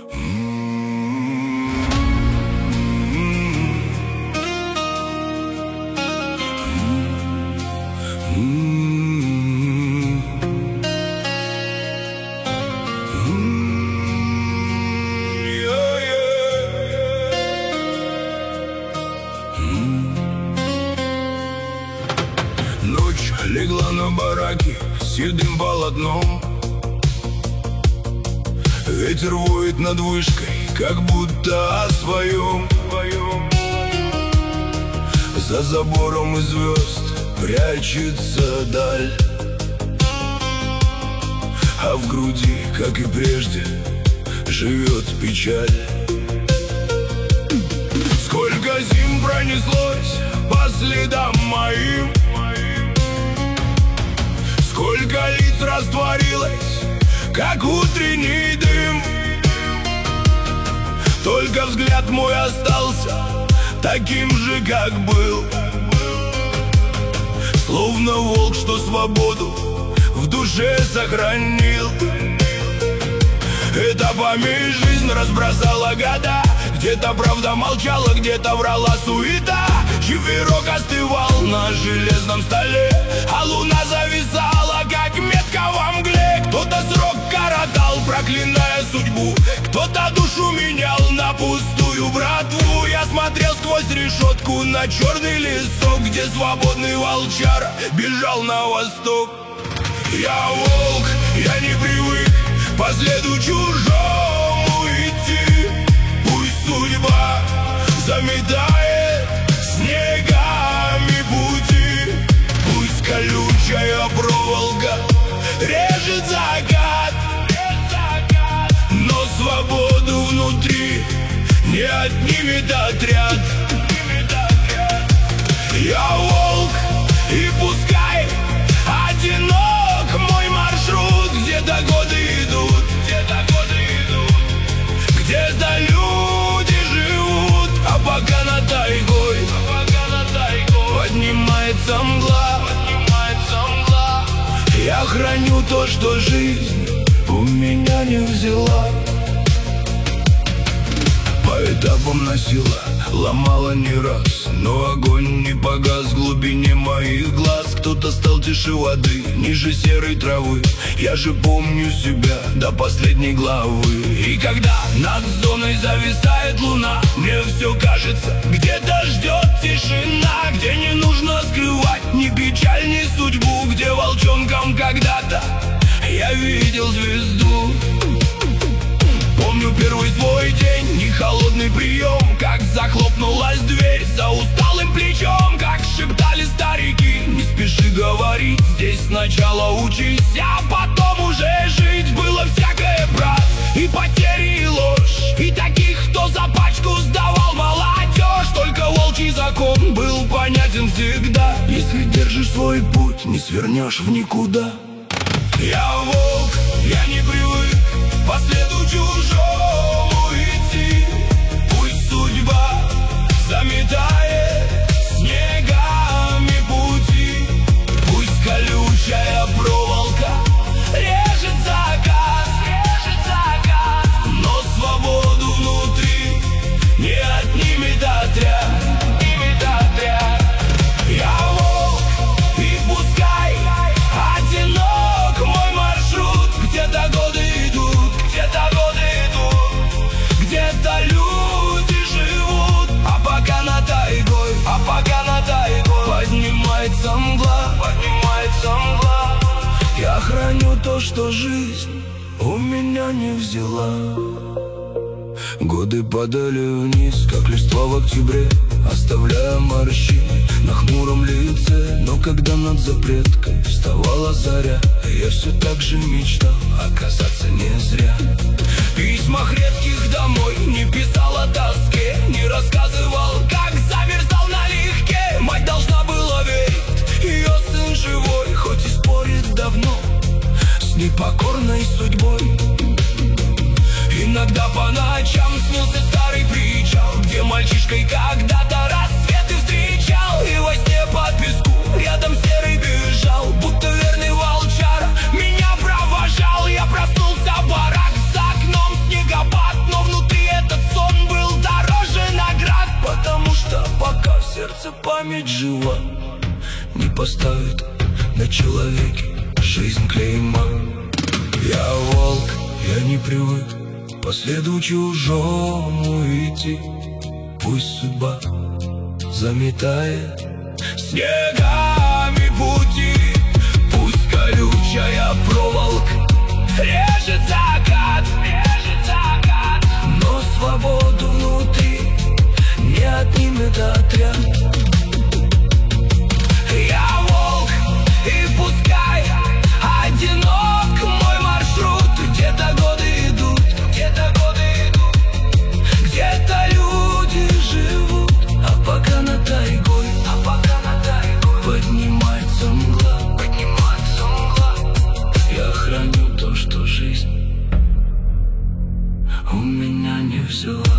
Ночь легла на бараки седым полотном. Ветер воет над вышкой, как будто о своем. За забором из звезд прячется даль, а в груди, как и прежде, живет печаль. Сколько зим пронеслось по следам моим, сколько лиц растворилось, как утренний дым. Только взгляд мой остался таким же, как был, словно волк, что свободу в душе сохранил. Эта память жизнь разбросала года, где-то правда молчала, где-то врала суета. Чиферок остывал на железном столе, а луна зависала, как метка во мгле. Кто-то срок коротал, проклиная судьбу, кто-то душу менял на пустую братву. Я смотрел сквозь решетку на черный лесок, где свободный волчара бежал на восток. Я волк, я не привык по следу чужому идти. Пусть судьба заметает снегами пути, пусть колючая проволока режет закат, но свободу внутри не отнимет отряд. Я волк, и пускай одинок мой маршрут, где-то годы идут, где-то люди живут, а пока над тайгой поднимается мгла. Я храню то, что жизнь у меня не взяла. По этапам носила, ломала не раз, но огонь не погас в глубине моих глаз. Кто-то стал тише воды, ниже серой травы. Я же помню себя до последней главы. И когда над зоной зависает луна, мне все кажется, где-то ждет тишина, где не нужно скрывать ни печаль, ни судьбу, где волчонком когда-то я видел звезду. Помню первый свой день, не холодный прием, как захлопнулась дверь за усталым плечом, как шептали старики: не спеши говорить, здесь сначала учись, а потом уже жить. Было всякое, брат, и потери, и ложь, и таких, кто за пачку сдавал молодежь. Только волчий закон был понятен всегда: если держишь свой путь, не свернешь в никуда. Я волк, я не привык по следу чужому идти. Пусть судьба заметает снегами пути, пусть колючая проволока режет закат, но свободу внутри не отнимет отряд. Я волк, и пускай одинок мой маршрут, где-то годы идут, где-то люди живут, а пока над тайгой поднимается мгла. Я храню то, что жизнь у меня не взяла. Годы падали вниз, как листва в октябре, оставляя морщины на хмуром лице. Но когда над запреткой вставала заря, я все так же мечтал оказаться не зря. В письмах редких домой не писал о тоске, не рассказывал, как замерзал налегке. Мать должна была верить, ее сын живой, хоть и спорит давно с непокорной судьбой. Иногда по ночам снился старый причал, где мальчишкой когда-то рассветы встречал. И во сне по песку рядом серый бежал, будто верный волчара меня провожал. Я проснулся, барак за окном снегопад, но память жива, не поставит на человеке жизнь клейма. Я волк, я не привык по следу чужому идти. Пусть судьба заметает снегами пути, пусть колючая проволока режет закат, но свободу внутри не отнимет отряд. Я волк, и пускай одинок мой маршрут. Где-то годы идут, где-то люди живут, а пока над тайгой поднимается мгла. Я храню то, что жизнь у меня не взяла.